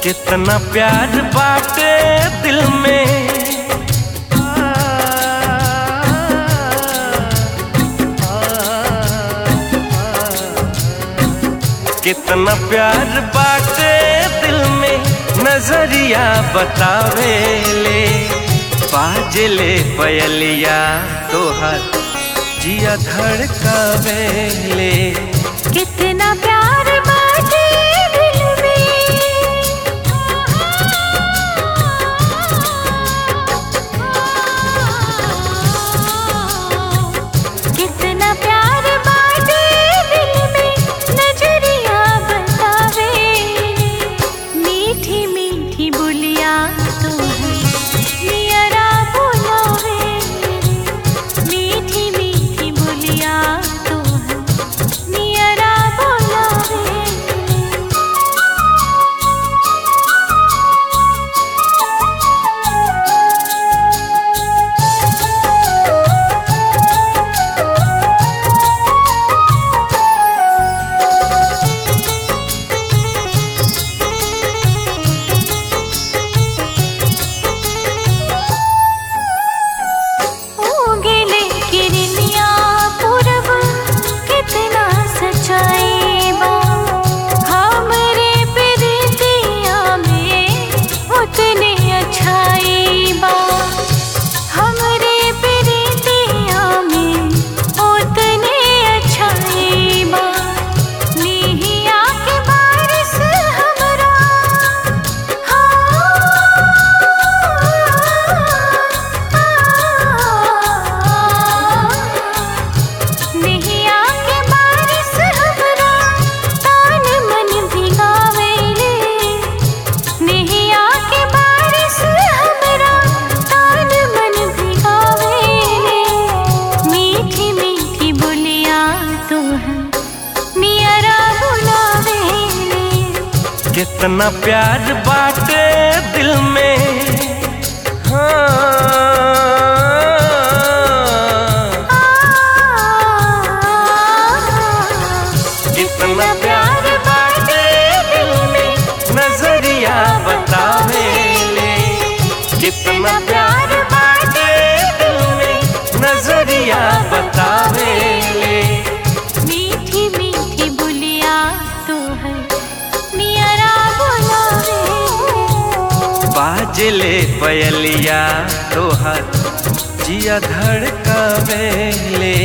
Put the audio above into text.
कितना प्यार बाटे दिल में, कितना प्यार बाटे दिल में, नजरिया बतावे ले। बाजले पयलिया तोहर जिया धड़कावे ले। कितना प्यार बाटे दिल में, कितना प्यार बाटे दिल में, नजरिया बतावे। मीठी मीठी बोलिया तो है नियरा बुलावे। मीठी मीठी बोलिया तो है नियरा बुलावे। कितना प्यार बाटे दिल में, कितना प्यार बाटे दिल में, नजरिया बतावे ले। कितना प्यार बाटे दिल में, नजरिया बतावे ले। मीठी मीठी बोलिया तो है नियरा बुलावे। बाजले पयलिया तोहर जिया धड़कावे ले।